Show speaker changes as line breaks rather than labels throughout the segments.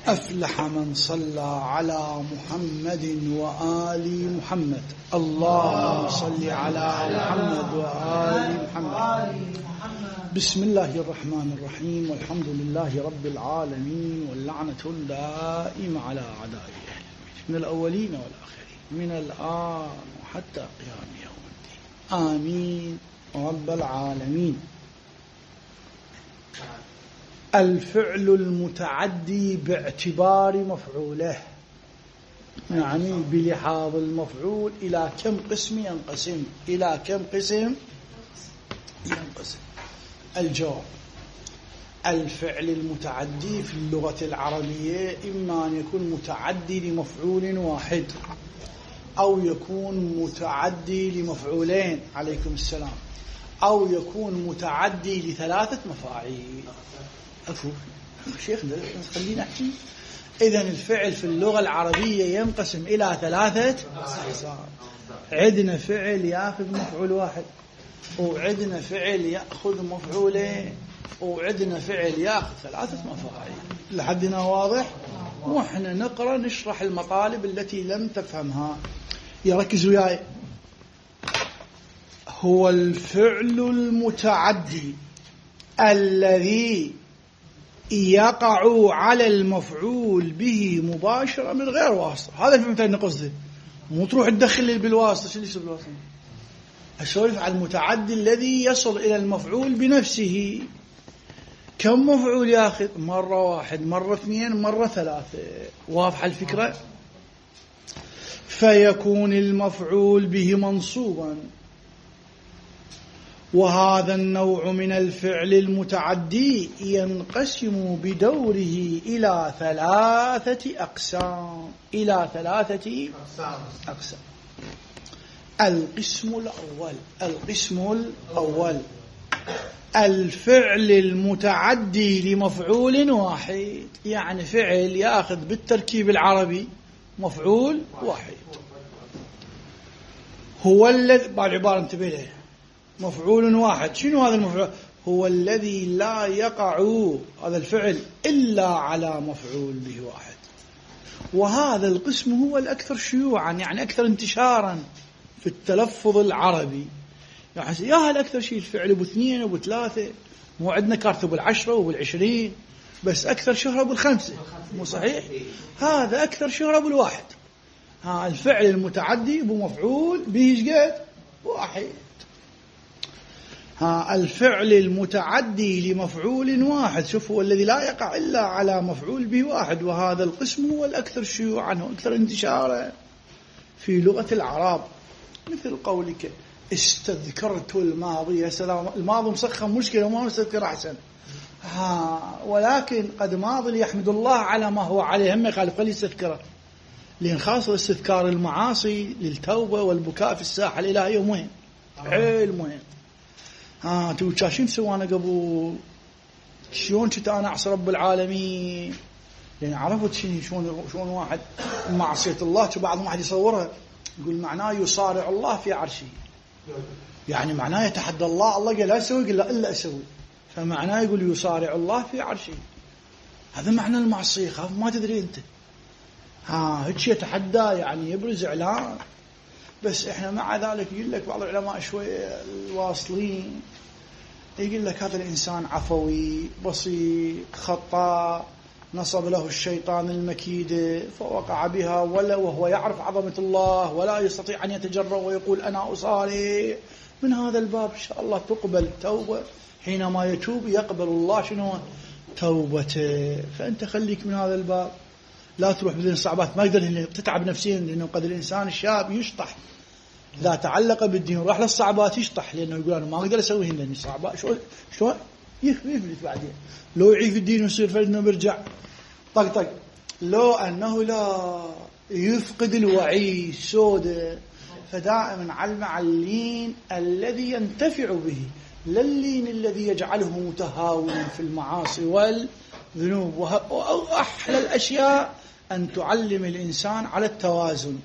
أفلح من صلى على محمد وآل محمد. اللهم صل على محمد وآل محمد. بسم الله الرحمن الرحيم، والحمد لله رب العالمين، واللعنة الدائمة على أعدائه من الأولين والآخرين من الآن وحتى قيام يوم الدين، آمين رب العالمين. الفعل المتعدي باعتبار مفعوله، يعني بلحاظ المفعول إلى كم قسم ينقسم؟ إلى كم قسم ينقسم؟ الجواب: الفعل المتعدي في اللغة العربية إما أن يكون متعدي لمفعول واحد، أو يكون متعدي لمفعولين عليكم السلام، أو يكون متعدي لثلاثة مفاعيل. أفو شيخ خلينا نحكي. إذن الفعل في اللغة العربية ينقسم إلى ثلاثة أقسام. عندنا فعل يأخذ مفعول واحد، وعندنا فعل يأخذ مفعولين، وعندنا فعل يأخذ ثلاثة مفاعيل. لحدنا واضح؟ وإحنا نقرأ نشرح المطالب التي لم تفهمها. يركزوا وياي. هو الفعل المتعدي الذي يقع على المفعول به مباشرة من غير واسطة. هذا الفعل المتعدي نقصده، مو تروح تدخل بالواسطة. شو اللي يصير بالواسطة؟ أسولف عن المتعدي الذي يصل إلى المفعول بنفسه. كم مفعول ياخذ؟ مرة واحد، مرة اثنين، مرة ثلاثة. واضحة الفكرة؟ فيكون المفعول به منصوبا. وهذا النوع من الفعل المتعدي ينقسم بدوره إلى ثلاثة أقسام. القسم الأول الفعل المتعدي لمفعول واحد، يعني فعل يأخذ بالتركيب العربي مفعول واحد. هو الذي بعد عبارة انتبه له، مفعول واحد. شنو هذا المفعول؟ هو الذي لا يقع هذا الفعل إلا على مفعول به واحد. وهذا القسم هو الأكثر شيوعا، يعني أكثر انتشارا في التلفظ العربي. يعني يا هل أكثر شيء الفعل أبو اثنين أبو ثلاثة، مو عندنا كارت بالعشرة وبالعشرين، بس أكثر شهرة بالخمسة، مو صحيح؟ هذا أكثر شهرة بالواحد. الفعل المتعدي بمفعول به قد واحد. الفعل المتعدي لمفعول واحد، شوف، هو الذي لا يقع إلا على مفعول به واحد. وهذا القسم هو الأكثر شيوعا وأكثر انتشارا في لغة العرب. مثل قولك استذكرت الماضي. يا سلام، الماضي مسخم مشكلة وما استذكر أحسن. ولكن قد ماضي ليحمد الله على ما هو عليه، هم يخالف خلي يستذكره، لأن خاصة استذكار المعاصي للتوبة والبكاء في الساحة الإلهية مهم، حيل مهم. تو شاشين سوانا قبل شلون كنت أنا أعصي رب العالمين، يعني عرفت شلون واحد معصية الله. بعض واحد يصورها يقول معناه يصارع الله في عرشه، يعني معناه يتحدى الله. الله قال لا أسوي، قال لا إلا أسوي، فمعناه يقول يصارع الله في عرشه. هذا معنى المعصية. خاف ما تدري أنت. هيك يتحدى، يعني يبرز إعلان. بس إحنا مع ذلك يقول لك بعض العلماء شوية الواصلين يقول لك هذا الإنسان عفوي بسيط خطاء، نصب له الشيطان المكيدة فوقع بها، وهو يعرف عظمة الله ولا يستطيع أن يتجرأ ويقول أنا أصارع. من هذا الباب إن شاء الله تقبل التوبة. حينما يتوب يقبل الله شنو؟ توبته. فأنت خليك من هذا الباب، لا تروح بدون الصعبات. ما يقدر تتعب نفسيا، لأنه قد الإنسان الشاب يشطح إذا تعلق بالدين وراح للصعبات يشطح، لأنه يقول أنا ما أقدر أسويهن لأني صعبات. شو يفلت بعدين. لو يعيف الدين ويصير فلنا برجع طق. لو أنه لا يفقد الوعي سودة. فدائما على المعلين الذي ينتفع به، للين الذي يجعله متهاونا في المعاصي والذنوب. وأحلى الأشياء أن تعلم الإنسان على التوازن.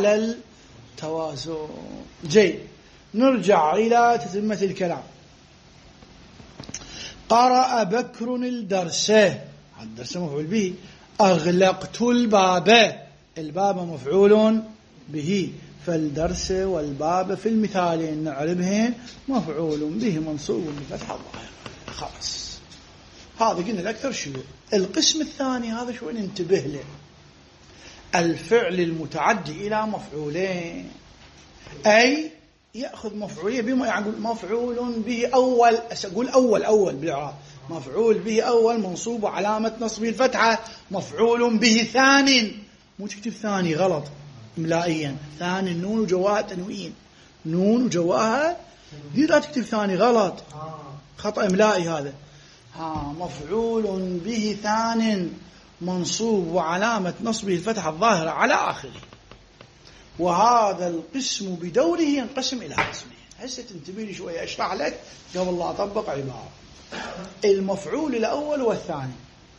جيد، نرجع إلى تتمة الكلام. قرأ بكر الدرس. الدرس مفعول به. أغلقت الباب مفعول به، فالدرس والباب في المثالين نعربهن مفعول به منصوب بفتح الظاهر. خلاص هذا قلنا الأكثر شيوع. القسم الثاني هذا شوي ننتبه له، الفعل المتعدي إلى مفعولين، أي يأخذ مفعولية بما يعني مفعول به أول، أقول أول بالإعراب، مفعول به أول منصوب وعلامة نصبه الفتحة، مفعول به ثاني، مو تكتب ثاني غلط إملائيا، ثاني النون وجواها تنوين، نون وجواها دي لا تكتب ثاني غلط، خطأ إملائي هذا. مفعول به ثان منصوب وعلامة نصبه الفتحة الظاهرة على آخره. وهذا القسم بدوره ينقسم إلى قسمين. هسه تنتبه لي شوية أشرح لك قبل لا أطبق عبارة. المفعول الأول والثاني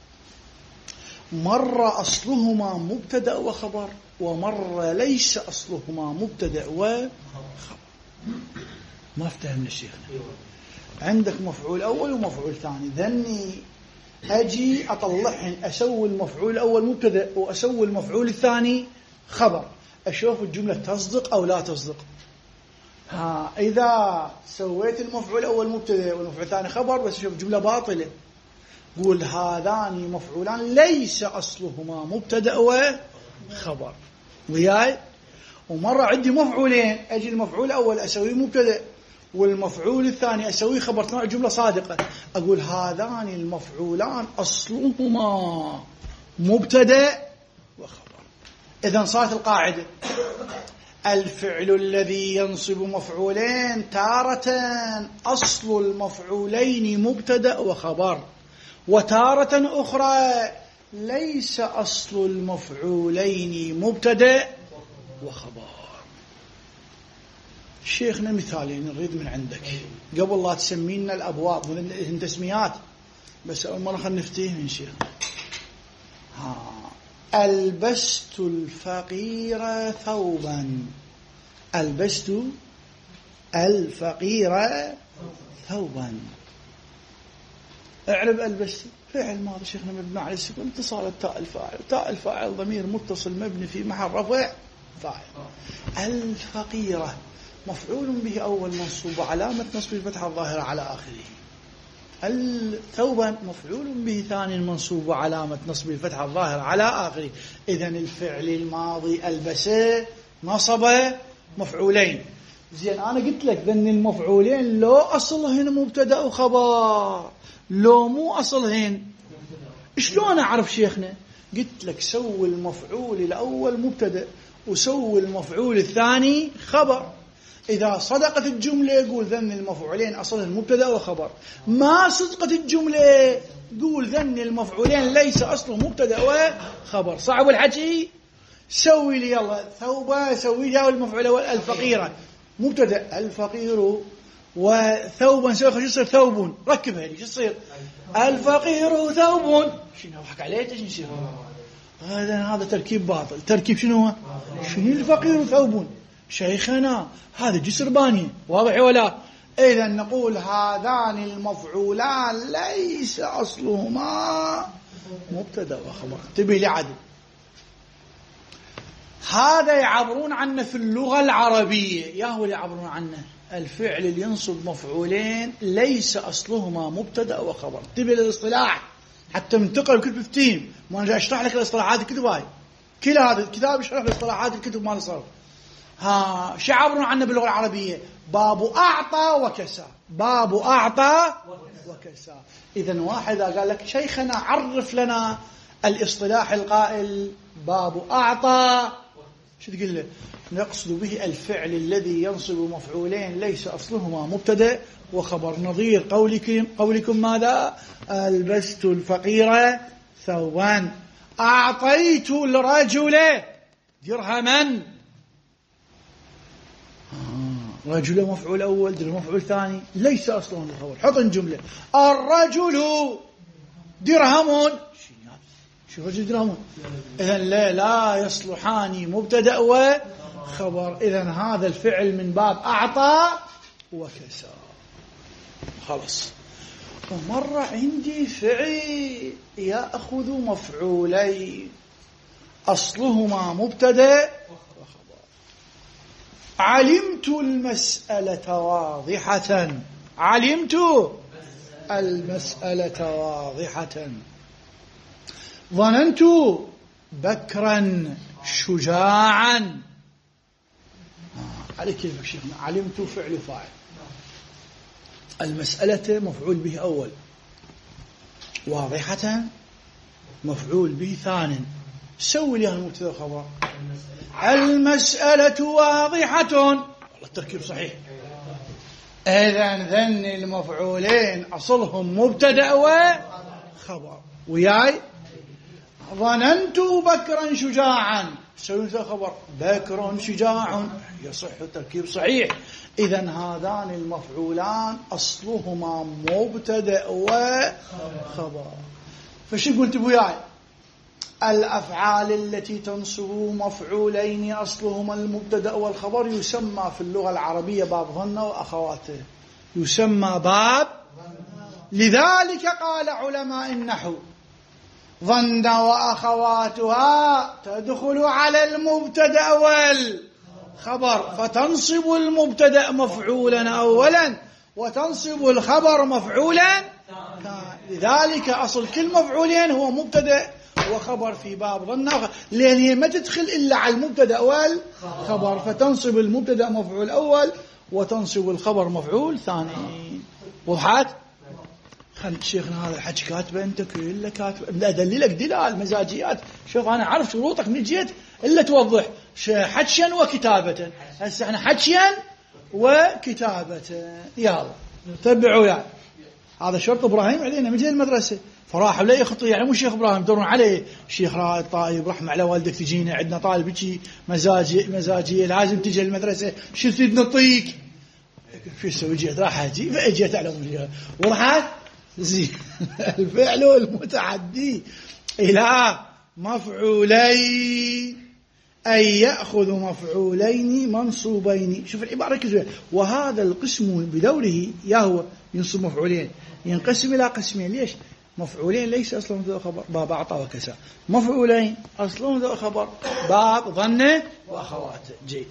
مرة أصلهما مبتدأ وخبر، ومرة ليس أصلهما مبتدأ وخبر. ما افتهمنا الشيخنا. عندك مفعول أول ومفعول ثاني، ذني أجي أطلعهن، أسوي المفعول الأول مبتدأ وأسوي المفعول الثاني خبر، أشوف الجملة تصدق أو لا تصدق. إذا سويت المفعول الأول مبتدأ والمفعول الثاني خبر بس أشوف جملة باطلة، قول هذان مفعولان ليس أصلهما مبتدأ وخبر وياي. ومرة عندي مفعولين، أجي المفعول الأول أسويه مبتدأ والمفعول الثاني أسويه خبر، تنوع جملة صادقة، أقول هذان المفعولان أصلهما مبتدأ وخبر. إذن صارت القاعدة الفعل الذي ينصب مفعولين تارة أصل المفعولين مبتدأ وخبر، وتارة أخرى ليس أصل المفعولين مبتدأ وخبر. شيخنا مثالين نريد من عندك قبل لا تسمينا الأبواب من تسميات، بس أول مرة خلنا نفتيه من شيخنا. ألبست الفقير ثوبا، ألبست الفقير ثوبا. اعرب ألبست فعل ماضي شيخنا مبني على السكون، اتصال التاء الفاعل، تاء الفاعل ضمير متصل مبني في محل رفع فاعل. الفقيرة مفعول به أول منصوب وعلامة نصب الفتحة الظاهرة على آخره. الثوبا مفعول به ثاني منصوب وعلامة نصب الفتحة الظاهرة على آخره. إذن الفعل الماضي ألبس نصب مفعولين. زين أنا قلت لك ذن المفعولين لو أصلهن مبتدأ وخبر، لو مو أصلهن شلون أعرف شيخنا؟ قلت لك سوي المفعول الأول مبتدأ وسوي المفعول الثاني خبر. إذا صدقت الجملة قول ذن المفعولين أصلهن مبتدأ وخبر، ما صدقت الجملة قول ذن المفعولين ليس أصله مبتدأ وخبر. صعب الحكي؟ سوي لي يلا ثوبة، سوي لي المفعول الفقيرة مبتدأ الفقير، وثوبا سوي خلينا يصير ثوب، ركبها لي شو يصير الفقير ثوب. شنو أضحك عليه؟ ايش نصير هذا تركيب باطل. تركيب شنو هو؟ شنو الفقير ثوب شيخنا؟ هذا جسر باني، واضح ولا؟ إذا نقول هذان المفعولان ليس أصلهما مبتدأ وخبر. انتبه لي عدل، هذا يعبرون عنه في اللغة العربية، يا هو اللي يعبرون عنه الفعل اللي ينصب مفعولين ليس أصلهما مبتدأ وخبر. انتبه للاصطلاح حتى منتقل كتب فتيم، ما أنا جاي أشرح لك الاصطلاحات الكتب هاي، كل هذا الكتاب يشرح لك اصطلاحات الكتب مال الصرف. شو يعبرون عنه باللغة العربية؟ باب أعطى وكسى، باب أعطى وكسى. إذن واحد قال لك شيخنا عرف لنا الاصطلاح القائل باب أعطى، شو تقول له؟ نقصد به الفعل الذي ينصب مفعولين ليس أصلهما مبتدأ وخبر، نظير قولكم ماذا؟ ألبست الفقير ثوبا، أعطيت الرجل درهما. رجل مفعول أول، درهم مفعول ثاني، ليس أصلهما الخبر. حط الجملة الرجل درهم، شو رجل درهم؟ إذن لا يصلحان مبتدأ وخبر. إذن هذا الفعل من باب أعطى وكسى. خلاص ومرة عندي فعل يأخذ مفعولين أصلهما مبتدأ وخبر. علمت المسألة واضحة. علمت المسألة واضحة. ظننت بكرا شجاعا. عليك كيف شيخنا. علمت فعل فاعل، المسألة مفعول به أول، واضحة مفعول به ثاني. سوي لها المبتدأ والخبر. المسألة واضحة، والله التركيب صحيح. إذن ذن المفعولين أصلهم مبتدأ وخبر. وياي ظننت بكرا شجاعا، سوي خبر بكر شجاع، يصح التركيب صحيح. إذن هذان المفعولان أصلهما مبتدأ وخبر. فشو قلت وياي؟ الأفعال التي تنصب مفعولين أصلهما المبتدأ والخبر يسمى في اللغة العربية باب ظن وأخواته، يسمى باب. لذلك قال علماء النحو ظن وأخواتها تدخل على المبتدأ والخبر، فتنصب المبتدأ مفعولا أولا وتنصب الخبر مفعولا. لذلك أصل كل مفعولين هو مبتدأ وخبر في باب ظن، لأن هي ما تدخل إلا على المبتدأ والخبر، فتنصب المبتدأ مفعول أول وتنصب الخبر مفعول ثاني. وضحت؟ خل شيخنا هذا الحكي كاتبه أنت كله كاتبه، أدللك دلال مزاجيات. شوف أنا أعرف شروطك من جهة إلا توضح حكيا وكتابة. هسه احنا حكيا وكتابة. يلا تبعوا يعني. هذا شرط إبراهيم علينا من جهة المدرسة، فراحوا لا يخطوا يعني مو شيخ إبراهيم يدورون عليه. شيخ رائد طيب رحمة على والدك تجينا، عندنا طالب يجي مزاجي لازم تجي المدرسة، شو تريد نعطيك؟ شو اسوي؟ جيت راح اجي فاجيت على وجهها وراحت زين. الفعل المتعدي إلى مفعولين أي يأخذ مفعولين منصوبين. شوف العبارة كذا. وهذا القسم بدوره يهو ينصب مفعولين، ينقسم إلى قسمين. ليش؟ مفعولين ليس أصلا مبتدأ وخبر باب أعطى وكسى، مفعولين أصلا مبتدأ وخبر باب ظن وأخواته. جيد.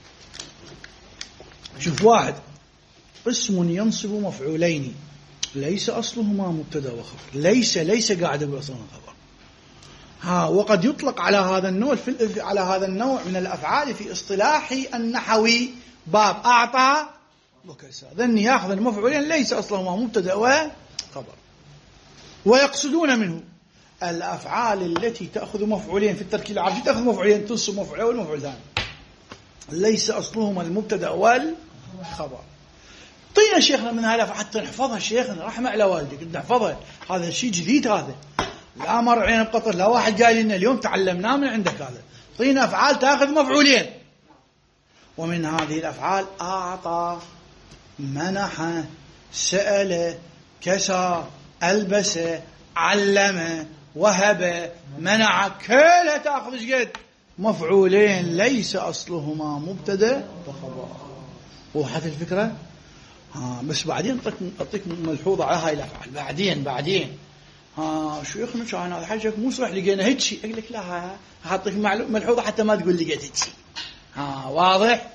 شوف واحد قسم ينصب مفعولين ليس أصلهما مبتدأ وخبر. ليس قاعد يقول أصلا خبر. وقد يطلق على هذا النوع على هذا النوع من الأفعال في اصطلاح النحوي باب أعطى وكسى. ذن يأخذ المفعولين ليس أصلهما مبتدأ وخبر، ويقصدون منه الأفعال التي تأخذ مفعولين في التركيب العربي، تأخذ مفعولين تنصب مفعول والمفعول ثاني ليس أصلهما المبتدأ والخبر. طينا شيخنا من هذا حتى نحفظها. شيخنا رحمة على والدك نحفظها، هذا شيء جديد. هذا لا مر علينا بقطر، لا واحد قال لنا اليوم تعلمناه من عندك. هذا طينا أفعال تأخذ مفعولين، ومن هذه الأفعال أعطى، منح، سأل، كسى، ألبس، علم، وهب، منع، كلها تأخذ شقد مفعولين ليس أصلهما مبتدأ وخبر. وحتى الفكرة بس بعدين أعطيك ملحوظة على هاي الأفعال بعدين. شيخنا كان هذا حاجك مو صح لقينا هيك شيء. أقول لك لا، أعطيك ملحوظة حتى ما تقول لقيت هيك شيء. واضح.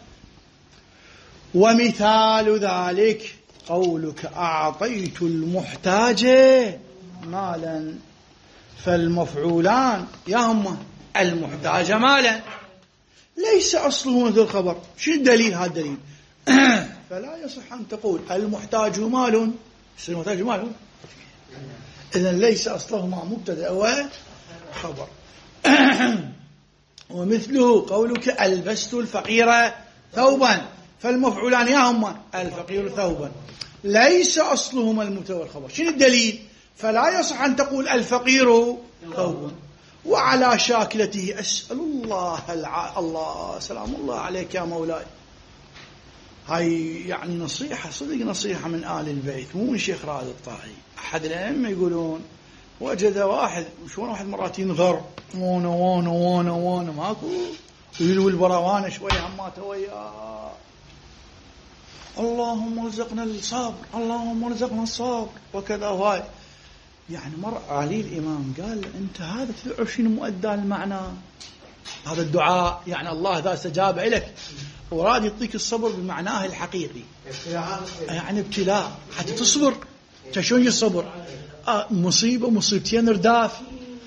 ومثال ذلك قولك أعطيت المحتاج مالا. فالمفعولان يهم المحتاج مالا ليس أصله مثل الخبر. شو الدليل؟ هذا الدليل فلا يصح أن تقول المحتاج مال. المحتاج مال إذن ليس أصلهما مبتدأ وخبر. ومثله قولك ألبست الفقير ثوبا. فالمفعولان يهما الفقير ثوبا ليس أصلهما المبتدأ والخبر. شنو الدليل؟ فلا يصح أن تقول الفقير ثوبا. وعلى شاكلته أسأل الله الله سلام الله عليك يا مولاي. هاي يعني نصيحة صدق، نصيحة من آل البيت مو من شيخ رائد الطائي. أحد الأئمة يقولون وجد واحد شلون واحد مرات ينظر وانا ماكو ويلوي البراوانة شوية هماته وياه. اللهم ارزقنا الصبر، اللهم ارزقنا الصبر وكذا. وهاي يعني مر علي الإمام قال أنت هذا تدعو شنو مؤدى المعنى هذا الدعاء؟ يعني الله إذا استجاب إليك وراد يعطيك الصبر بمعناه الحقيقي، يعني ابتلاء حتى تصبر. شلون الصبر؟ مصيبة مصيبتين رداف،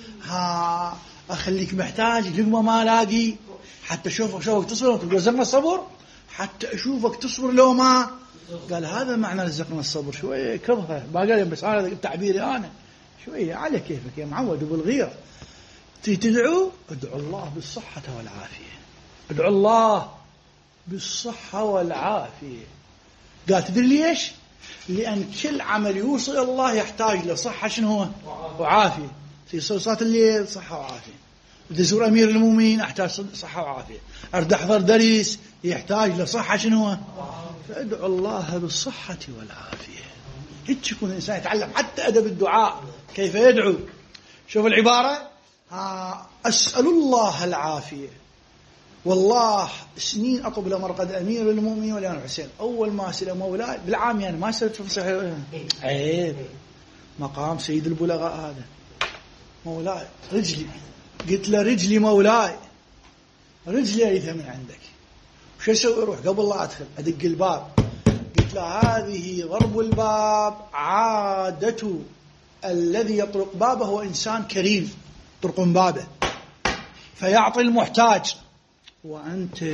أخليك محتاج لقمة ما لاقي حتى أشوفك تصبر. تقول رزقنا الصبر حتى أشوفك تصبر لو ما. قال هذا معنى رزقنا الصبر. شوية كبهة باقي بس أنا تعبيري أنا شوية على كيفك يا معود. وبالغير تدعو ادعو الله بالصحة والعافية، ادعو الله بالصحة والعافية. قال تدري ليش؟ لأن كل عمل يوصل الله يحتاج لصحة شنو هو؟ وعافية. في صلاة الليل صحة وعافية، بدي أزور أمير المؤمنين أحتاج صحة وعافية، أرد أحضر درس يحتاج لصحة شنو هو؟ فادعو الله بالصحة والعافية. هيك يكون الإنسان يتعلم حتى أدب الدعاء كيف يدعو. شوف العبارة، أسأل الله العافية. والله سنين أطلب لمرقد أمير المؤمنين والإمام الحسين. أول ما أسأل مولاي بالعام يعني ما أسأل في صحيح عيب مقام سيد البلغاء هذا. مولاي رجلي، قلت له رجلي مولاي رجلي أريدها من عندك. وش أسوي؟ أروح قبل لا أدخل أدق الباب، قلت له هذه ضرب الباب عادة الذي يطرق بابه هو إنسان كريم طرق بابه فيعطي المحتاج، وأنت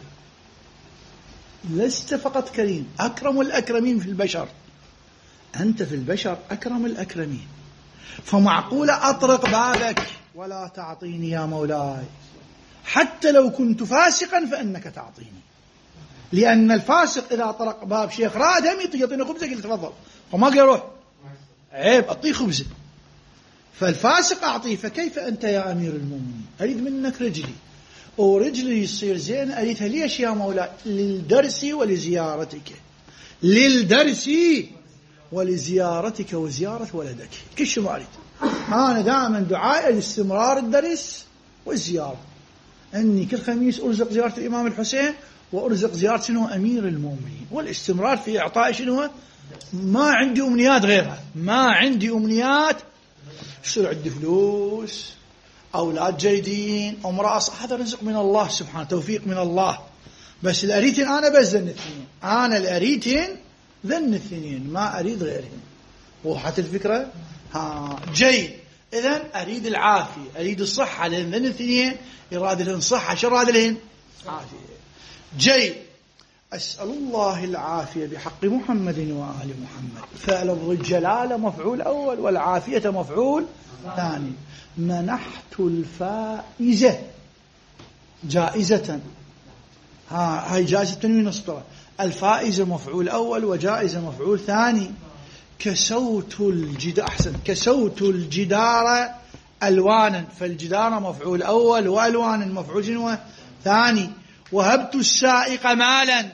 لست فقط كريم، أكرم الأكرمين في البشر، أنت في البشر أكرم الأكرمين، فمعقولة أطرق بابك ولا تعطيني يا مولاي؟ حتى لو كنت فاسقا فإنك تعطيني، لأن الفاسق إذا طرق باب شيخ راد هم يعطيني خبزة قلت تفضل، فما قال روح عيب أعطيه خبزة، فالفاسق أعطيه. فكيف أنت يا أمير المؤمنين؟ أريد منك رجلي، ورجلي يصير زين أريدها ليش يا مولاي؟ للدرس ولزيارتك، للدرس ولزيارتك وزيارة ولدك. كل شيء ما أريد أنا دائما دعائي لاستمرار الدرس والزيارة، أني كل خميس أرزق زيارة الإمام الحسين وأرزق زيارة شنو أمير المؤمنين، والاستمرار في إعطاء شنو. ما عندي أمنيات غيرها، ما عندي أمنيات يصير عندي فلوس أولاد جيدين امرأة، هذا رزق من الله سبحانه، توفيق من الله. بس الأريتين أنا بس ذن الاثنين، أنا الأريتين ذن الاثنين، ما أريد غيرهم. وضحت الفكرة؟ جيد. إذن أريد العافية، أريد الصحة، لأن ذن الاثنين يراد لهم صحة، شو راد لهم؟ عافية. جيد. أسأل الله العافية بحق محمد وآل محمد. فلفظ الجلالة مفعول أول والعافية مفعول ثاني. منحت الفائزة جائزة، هاي جائزة تنوين السطرة. الفائزة مفعول أول وجائزة مفعول ثاني. كسوت الجدار، أحسن، كسوت الجدار ألوانا، فالجدار مفعول أول وألوانا مفعول شنو ثاني. وهبت السائق مالا،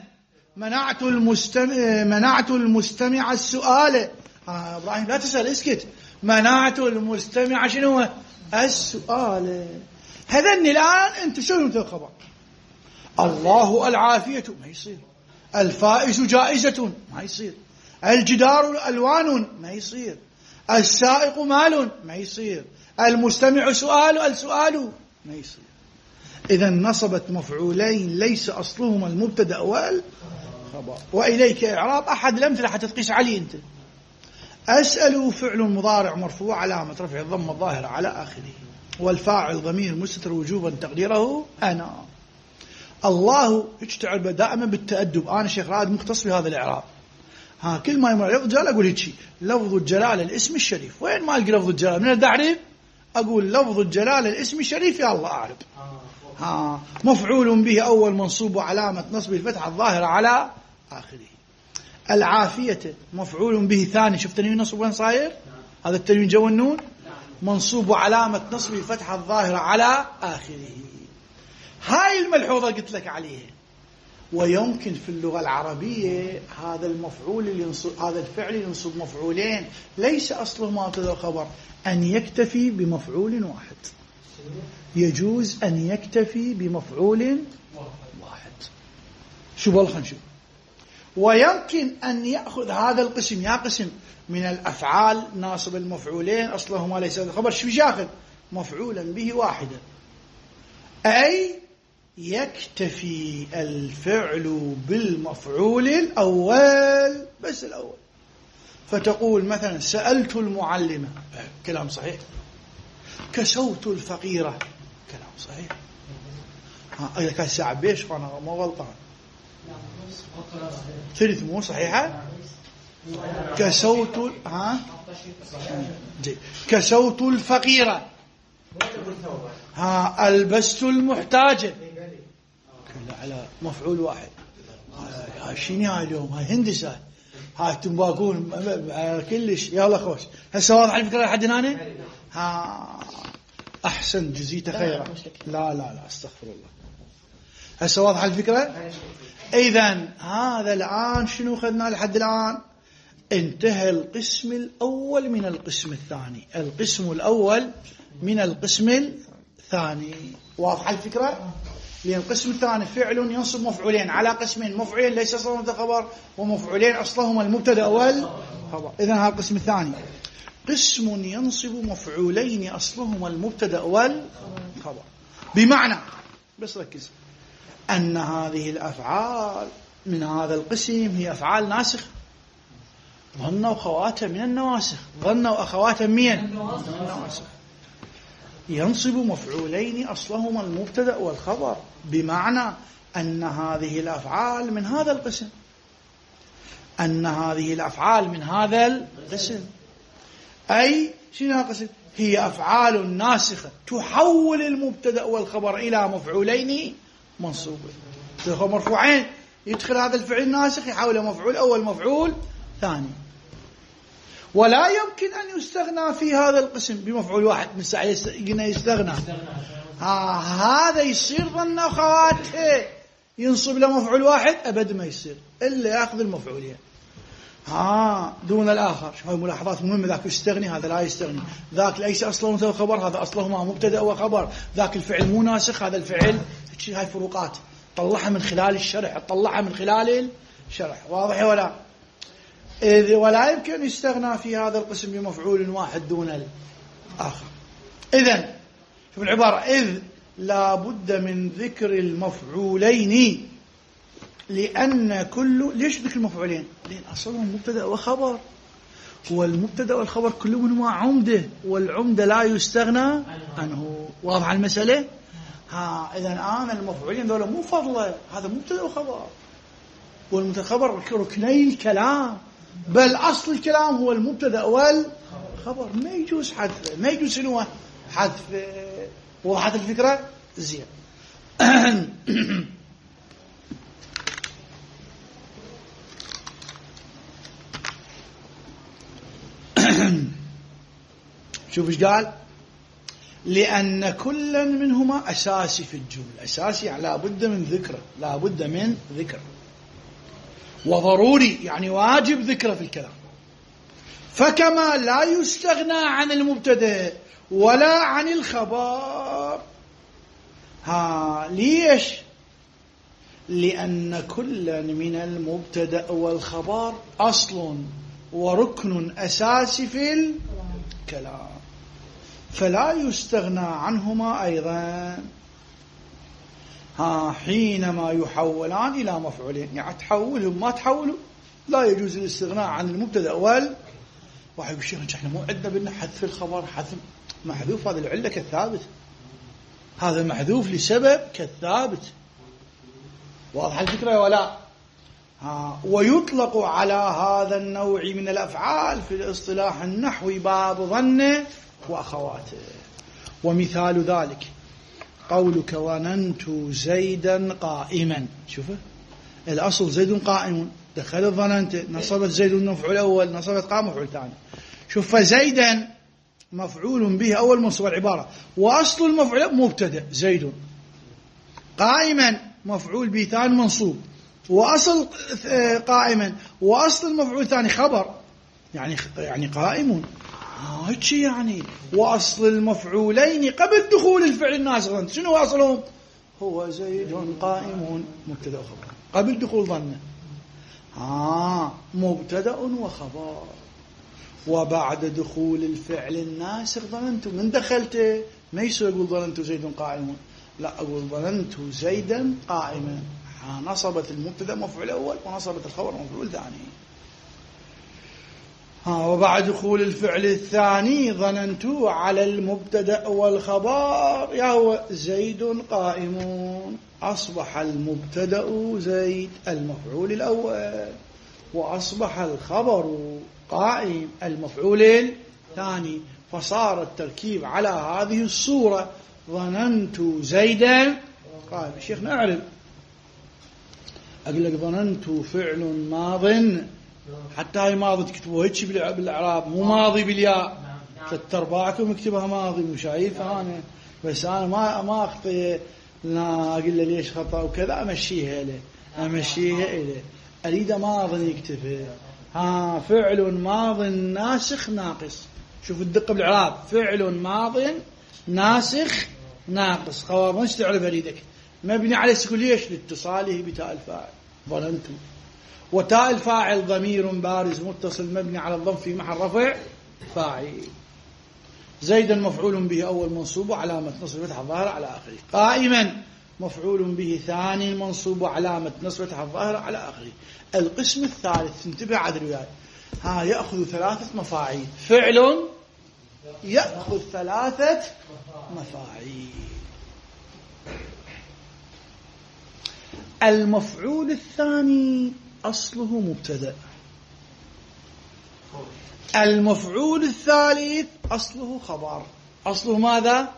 منعت المستمع السؤال. إبراهيم لا تسأل اسكت. منعت المستمع شنو السؤال. هذني الآن أنت شو مثل الخبر؟ الله العافية ما يصير، الفائز جائزة ما يصير، الجدار ألوان ما يصير، السائق مال ما يصير، المستمع سؤال السؤال ما يصير. إذا نصبت مفعولين ليس أصلهما المبتدأ والخبر. وإليك إعراب أحد الأمثلة حتى تقيس عليه أنت. أسأل فعل مضارع مرفوع علامة رفع الضمة الظاهرة على آخره، والفاعل ضمير مستتر وجوبا تقديره أنا. الله يشتعل دائما بالتأدب. أنا شيخ رائد مختص بهذا الإعراب. كل ما يمر لفظ الجلالة أقول هيك: لفظ الجلالة الاسم الشريف. وين ما ألقى لفظ الجلالة من الدعريب أقول لفظ الجلالة الاسم الشريف يا الله أعرف. مفعول به أول منصوب وعلامة نصبه الفتحة الظاهرة على آخره. العافية مفعول به ثاني. شفت تنوين نصب وين صاير؟ هذا التنوين جو النون منصوب وعلامة نصبه الفتحة الظاهرة على آخره. هاي الملحوظة قلت لك عليها. ويمكن في اللغة العربية هذا المفعول اللي ينصب، هذا الفعل ينصب مفعولين ليس أصله مبتدأ الخبر، أن يكتفي بمفعول واحد. يجوز أن يكتفي بمفعول واحد. شو بالله خلينا نشوف. ويمكن أن يأخذ هذا القسم يا قسم من الأفعال ناصب المفعولين أصلهما ليس الخبر، شو ياخذ؟ مفعولا به واحدا، أي يكتفي الفعل بالمفعول الأول، بس الأول. فتقول مثلا سألت المعلمة، كلام صحيح. كسوت الفقيرة، كلام صحيح. إذا كان ساعة بيش فأنا ما غلطان، ثلث مو صحيحة. كسوت كسوت الفقيرة، ألبست المحتاجة، كلها على مفعول واحد. شنو هاي اليوم؟ هاي هندسة، هاي تنباكون كلش. يلا خوش، هسه واضح الفكرة لحد هنا؟ أحسن، جزيت خيرا. لا استغفر الله. هسه واضح الفكرة؟ إذن هذا الآن شنو خذنا لحد الآن؟ انتهى القسم الأول من القسم الثاني، القسم الأول من القسم الثاني. واضح الفكرة؟ لأن القسم الثاني فعل ينصب مفعولين على قسمين، مفعولين ليس أصلهما خبر، ومفعولين أصلهما المبتدأ والخبر. إذن هذا القسم الثاني قسم ينصب مفعولين أصلهما المبتدأ والخبر، بمعنى بس ركز أن هذه الأفعال من هذا القسم هي أفعال ناسخة، ظن وأخواتها من النواسخ، ظن وأخواتها من النواسخ، ينصب مفعولين أصلهما المبتدأ والخبر، بمعنى أن هذه الأفعال من هذا القسم، أن هذه الأفعال من هذا القسم. أي شنو القسم؟ هي أفعال ناسخة تحول المبتدأ والخبر إلى مفعولين منصوبين. مرفوعين يدخل هذا الفعل الناسخ يحوله مفعول أول مفعول ثاني، ولا يمكن أن يستغنى في هذا القسم بمفعول واحد. من ساعة يستغنى هذا يصير ظن أخواته ينصب له مفعول واحد، أبد ما يصير إلا يأخذ المفعولين دون الآخر. شوف هاي ملاحظات مهمة، ذاك يستغني هذا لا يستغني، ذاك ليس أصله مبتدأ وخبر هذا أصله مبتدأ وخبر، ذاك الفعل مو ناسخ هذا الفعل. هاي فروقات طلعها من خلال الشرح، طلعها من خلال الشرح. واضح ولا؟ ولا يمكن يستغنى في هذا القسم بمفعول واحد دون الآخر. إذن شوف العبارة، إذ لا بد من ذكر المفعولين لأن كل. ليش ذكر المفعولين؟ لأن أصلهم مبتدأ وخبر، والمبتدأ والخبر كل منهما عمدة، والعمدة لا يستغنى عنه. واضح المسألة؟ إذن أنا المفعولين ذولا مو فضلة، هذا مبتدأ وخبر، والمتخبر ركني الكلام، بل أصل الكلام هو المبتدأ والخبر، ما يجوز حذف، ما يجوز شنو حذف. وضحت الفكرة؟ زين. شوف ايش قال؟ لأن كلا منهما أساسي في الجملة، أساسي يعني لا بد من ذكره، لا بد من ذكره، وضروري يعني واجب ذكره في الكلام. فكما لا يستغنى عن المبتدأ ولا عن الخبر. ليش؟ لأن كلا من المبتدأ والخبر أصل وركن أساسي في الكلام، فلا يستغنى عنهما أيضا. حينما يحولان إلى مفعولين، يعني تحولهم ما تحولوا لا يجوز الاستغناء عن المبتدأ واحد بالشيء. احنا مو عندنا بدنا حذف الخبر، حذف محذوف، هذا العلة كالثابت، هذا محذوف لسبب كالثابت. واضح الفكرة ولا؟ ويطلق على هذا النوع من الأفعال في الاصطلاح النحوي باب ظن وأخواته. ومثال ذلك قولك ظننت زيدا قائما. شوفه الأصل زيد قائم، دخلت ظننت، نصبت زيد المفعول أول، نصبت قام مفعول ثاني. شوف فزيدا مفعول به أول منصوب العبارة، وأصل المفعول مبتدأ زيد، قائما مفعول به ثاني منصوب، وأصل قائما وأصل المفعول ثاني خبر، يعني قائم هيك يعني. وأصل المفعولين قبل دخول الفعل الناسخ شنو أصلهم؟ هو زيد قائم مبتدأ وخبر قبل دخول ظنه. مبتدأ وخبر. وبعد دخول الفعل الناسخ ظننت. من دخلته ما يسوي أقول ظننت زيد قائم، لا أقول ظننت زيدا قائما. نصبت المبتدأ مفعول أول ونصبت الخبر مفعول ثاني. وبعد دخول الفعل الثاني ظننت على المبتدأ والخبر يهو زيد قائم. أصبح المبتدأ زيد المفعول الأول، وأصبح الخبر قائم المفعول الثاني، فصار التركيب على هذه الصورة: ظننت زيدا قائم. الشيخ نعرف أقول لك ظننت فعل ماض، حتى هاي ماضي تكتبوها هيك بالإعراب، مو ماضي بالياء. 3/4 اكتبها ماضي، مو شايفها أنا، بس أنا ما أخطي. لا أقول له ليش خطأ وكذا، أمشيها إليه أريد ماضي يكتبها. فعل ماض ناسخ ناقص. شوف الدقة بالإعراب: فعل ماض ناسخ ناقص. خواب مش تعرف أريدك مبني على السكون. ليش؟ لاتصاله بتاء الفاعل ظننت. وتاء الفاعل ضمير بارز متصل مبني على الضم في محل رفع فاعل. زيدا مفعول به أول منصوب وعلامة نصب فتح الظاهر على آخره. قائما مفعول به ثاني منصوب وعلامة نصب فتح الظاهر على آخره. القسم الثالث انتبه عاد الرواية: يأخذ 3 مفاعيل. فعل يأخذ 3 مفاعيل. المفعول الثاني أصله مبتدأ. المفعول الثالث أصله خبر. أصله ماذا؟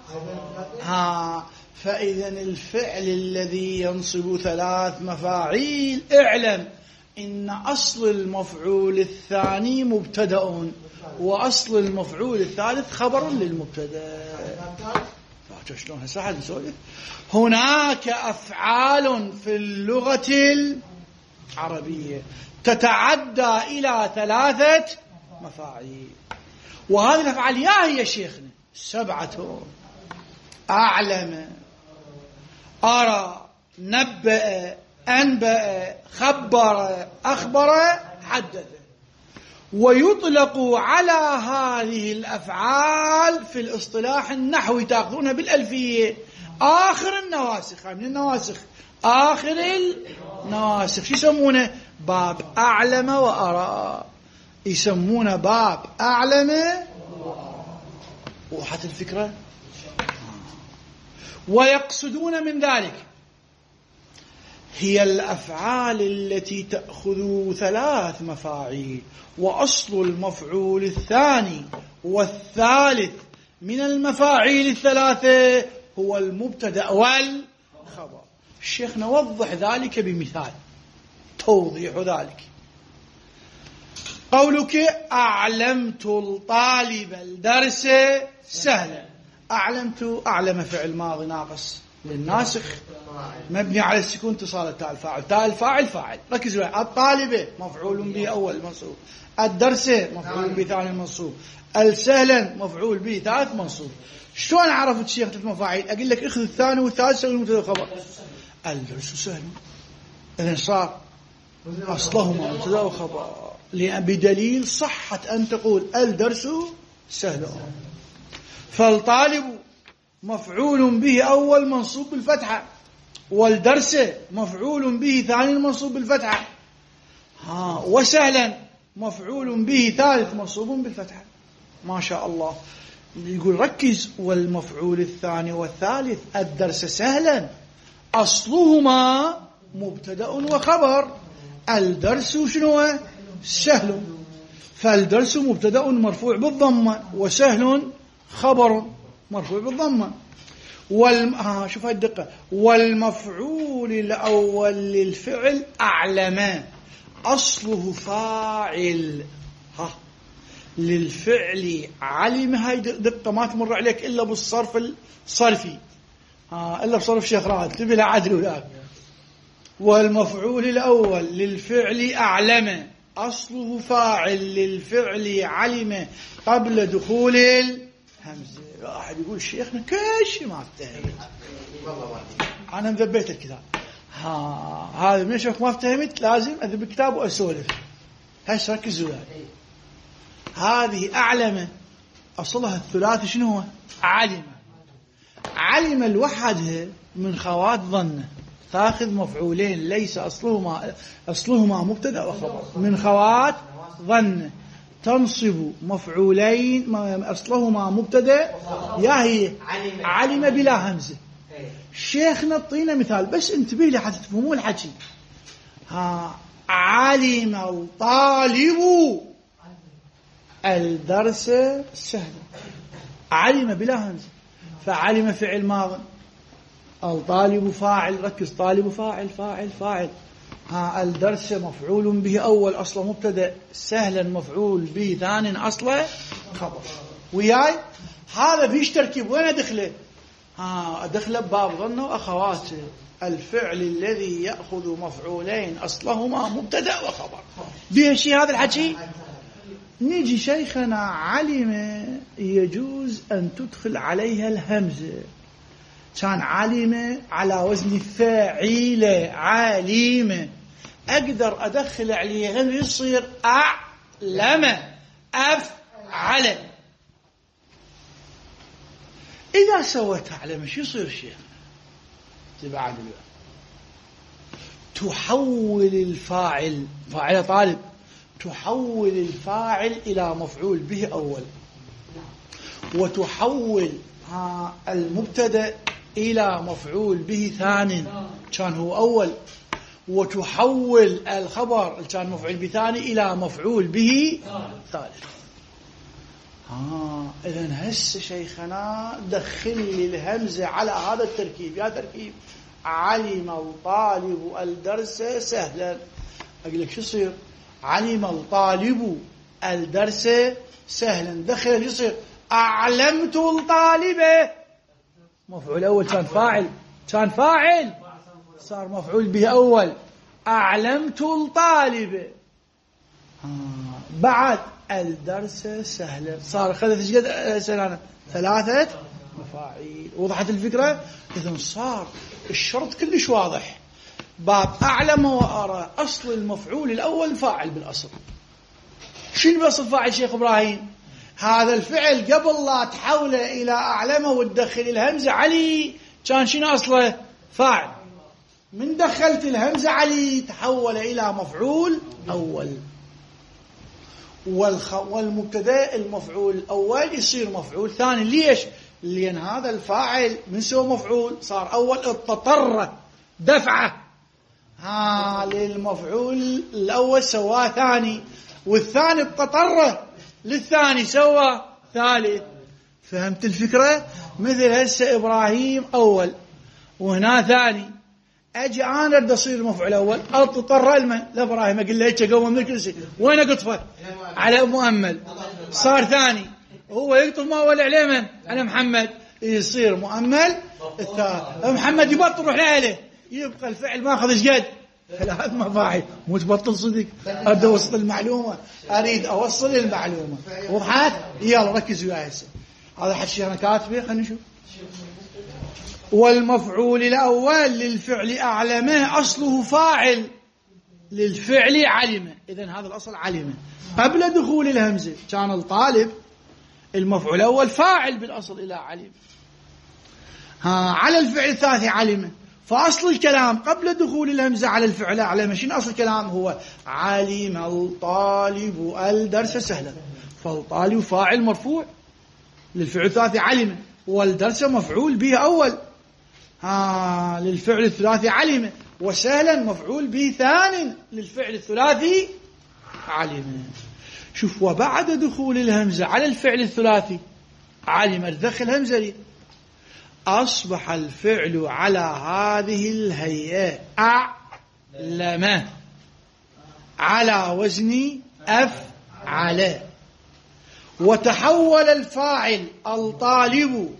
فإذا الفعل الذي ينصب 3 مفاعيل اعلم إن أصل المفعول الثاني مبتدأ، وأصل المفعول الثالث خبر للمبتدأ. شلون هسه نسولف؟ هناك أفعال في اللغة العربية تتعدى إلى 3 مفاعيل، وهذه الأفعال يا هي شيخنا 7: أعلم، أرى، نبأ، أنبأ، خبر، أخبر، حدث. ويطلق على هذه الأفعال في الاصطلاح النحوي، تأخذونها بالألفية، آخر النواسخ. من النواسخ آخر النواسخ. شو يسمونه؟ باب أعلم وأرى. يسمونه باب أعلم وأرى. وحتى الفكرة. ويقصدون من ذلك هي الأفعال التي تأخذ 3 مفاعيل، وأصل المفعول الثاني والثالث من المفاعيل 3 هو المبتدأ والخبر. الشيخ نوضح ذلك بمثال توضيح ذلك. قولك: أعلمت الطالب الدرس سهلا. أعلمت، أعلم فعل ماضي ناقص للناسخ مبني على السكون اتصال تاء الفاعل. تاء الفاعل فاعل. ركزوا: الطالب مفعول به أول منصوب، الدرس مفعول به ثاني منصوب، السهلا مفعول به ثالث منصوب. شلون عرفت شيخ 3 مفاعيل؟ أقول لك: اخذ الثاني والثالث سوي المبتدأ والخبر. الدرس سهل، إذن صار أصلهما مبتدأ وخبر، بدليل صحة أن تقول الدرس سهل. فالطالب مفعول به أول منصوب بالفتحة، والدرس مفعول به ثاني منصوب بالفتحة، وسهلا مفعول به ثالث منصوب بالفتحة. ما شاء الله. يقول ركز: والمفعول الثاني والثالث الدرس سهلا أصلهما مبتدأ وخبر. الدرس شنو؟ سهل. فالدرس مبتدأ مرفوع بالضمة، وسهل خبر مرفوع بالضمة. شوف هاي الدقة: والمفعول الأول للفعل أعلم أصله فاعل. للفعل علم. هاي دقة ما تمر عليك إلا بالصرف الصرفي، إلا بصرف شيخ راد تبي لا عدل وياك. والمفعول الأول للفعل أعلم أصله فاعل للفعل علم قبل دخول الهمزة. واحد يقول: شيخنا كل شيء ما افتهمت، أنا مذبيت الكتاب. هذا من شوف ما فهمت لازم أذهب الكتاب وأسولف. هسه ركزوا وياي. هذه أعلم أصلها الثلاثي شنو هو؟ علم. علم لوحدها من خوات ظنه، تاخذ مفعولين ليس أصلهما مبتدأ وخبر، من خوات ظنه تنصب مفعولين أصلهما مبتدأ يا هي علم بلا همزة. شيخنا اعطينا مثال بس انتبه لي حتى تفهموا الحكي. علم الطالب الدرس سهل، علم بلا همزة، فعلم فعل ماض، الطالب فاعل، ركز، طالب فاعل فاعل فاعل، الدرس مفعول به أول أصله مبتدأ، سهلا مفعول به ثاني أصله خبر. وياي هذا فيش تركيب، وين أدخله؟ أدخله بباب ظنه وأخواته، الفعل الذي يأخذ مفعولين أصلهما مبتدأ وخبر. بيه شيء هذا الحكي؟ نيجي شيخنا علم يجوز أن تدخل عليها الهمزة، كان علم على وزن فاعل، عليم أقدر أدخل عليه همزة يصير أعلم أفعل. إذا سويت أعلم شو يصير شيخ؟ تبعد تحول الفاعل، فاعل طالب، تحول الفاعل إلى مفعول به أول، وتحول المبتدأ إلى مفعول به ثاني كان هو أول، وتحول الخبر كان مفعول به ثاني إلى مفعول به ثالث. إذن هسه شيخنا دخل لي الهمزة على هذا التركيب. يا تركيب علم الطالب الدرس سهلا، أقول لك شو يصير؟ علم الطالب الدرس سهلا، دخل يصير أعلمت الطالب، مفعول أول كان فاعل، كان فاعل صار مفعول به أول، أعلمت الطالب. بعد الدرس سهلا صار خذت ايش قد سنة؟ 3 مفاعيل. وضحت الفكرة؟ إذن صار الشرط كلش واضح. باب أعلم وأرى أصل المفعول الأول فاعل بالأصل. شنو بأصل فاعل شيخ إبراهيم؟ هذا الفعل قبل لا تحوله إلى أعلمه وتدخل الهمزة علي كان شنو أصله؟ فاعل. من دخلت الهمزة علي تحول إلى مفعول أول، والمبتدأ المفعول الأول يصير مفعول ثاني. ليش؟ لأن هذا الفاعل من سوى مفعول صار أول، اضطر دفعه للمفعول الأول سواه ثاني، والثاني اضطر للثاني سوى ثالث. فهمت الفكرة؟ مثل هسه إبراهيم أول وهنا ثاني، أجي أنا أرد أصير مفعول أول، اضطر لمن؟ لإبراهيم، أقول له هيك قوم من الكرسي، وين أقطفه؟ على مؤمل، صار ثاني، هو يقطف ما ولا عليه من؟ على محمد، يصير مؤمل الثاني. محمد يبطل روح لأهله، يبقى الفعل ما أخذ إيش قد 3 مفاعل. مو تبطل صدق، أريد أوصل المعلومة، أريد أوصل المعلومة. وضحت؟ يلا ركزوا وياي هسه، هذا حكي أنا كاتبه، خلينا نشوف. والمفعول الأول للفعل أعلمه أصله فاعل للفعل علمه. إذن هذا الأصل علمه قبل دخول الهمزة. كان الطالب المفعول الأول فاعل بالأصل إلى علم، على الفعل الثالث علمه. فأصل الكلام قبل دخول الهمزة على الفعل أعلمه شنو أصل الكلام؟ هو علم الطالب الدرس سهلا، فالطالب فاعل مرفوع للفعل الثلاثي علمه، والدرس مفعول به أول للفعل الثلاثي علمه، وسهلا مفعول به ثاني للفعل الثلاثي علمه. شوف، وبعد دخول الهمزة على الفعل الثلاثي علم، تدخل همزة لي، أصبح الفعل على هذه الهيئة أعلم على وزن أفعل، وتحول الفاعل الطالب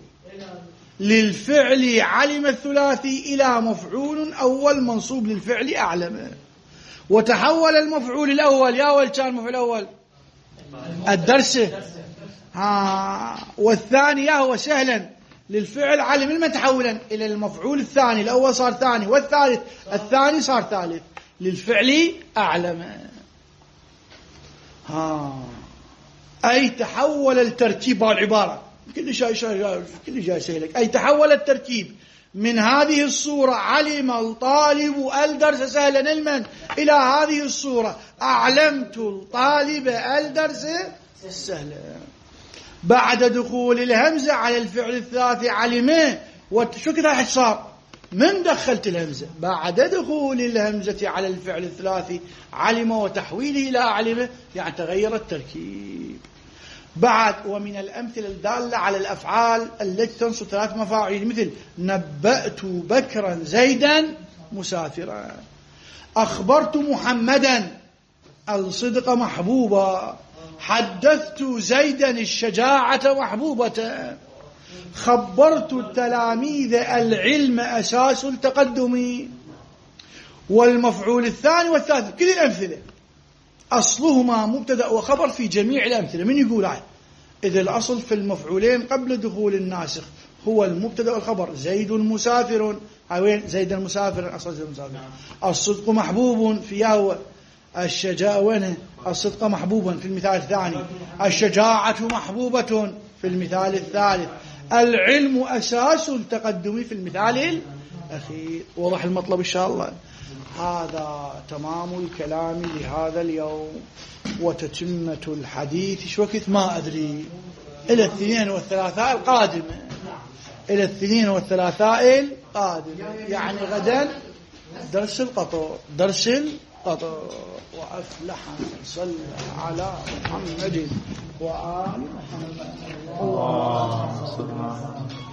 للفعل علم الثلاثي إلى مفعول أول منصوب للفعل أعلم، وتحول المفعول الأول، يا أول كان مفعول أول الدرس، والثاني هو سهلا للفعل علم المتحولا إلى المفعول الثاني، الأول صار ثاني والثالث الثاني صار ثالث، للفعل أعلم. أي تحول الترتيب العبارة كل جاي سهلك. أي تحول الترتيب من هذه الصورة علم الطالب الدرس سهلا علما إلى هذه الصورة أعلمت الطالب الدرس سهلا. بعد دخول الهمزة على الفعل الثلاثي علمه. وشو كذا صار من دخلت الهمزة بعد دخول الهمزة على الفعل الثلاثي علم وتحويله إلى أعلمه، يعني تغير التركيب. بعد ومن الأمثلة الدالة على الأفعال التي تنصب ثلاث مفاعيل مثل نبأت بكرا زيدا مسافرا، أخبرت محمدا الصدق محبوبا، حدثت زيدا الشجاعة محبوبة، خبرت التلاميذ العلم أساس التقدم. والمفعول الثاني والثالث كل الأمثلة أصلهما مبتدأ وخبر في جميع الأمثلة. من يقول هاي؟ إذا الأصل في المفعولين قبل دخول الناسخ هو المبتدأ والخبر. زيد مسافر، هاي وين زيد المسافر؟ أصل زيد المسافر. الصدق محبوب في هو الشجاعة، وين الصدق محبوبا في المثال الثاني، الشجاعة محبوبة في المثال الثالث، العلم أساس التقدم في المثال الأخير. واضح المطلب إن شاء الله. هذا تمام الكلام لهذا اليوم وتتمة الحديث. شو وقت ما أدري، إلى الاثنين والثلاثاء القادمة، إلى الاثنين والثلاثاء القادمة، يعني غدا درس القطر، درس القطر. وأفلح من صلى على محمد وآل محمد. الله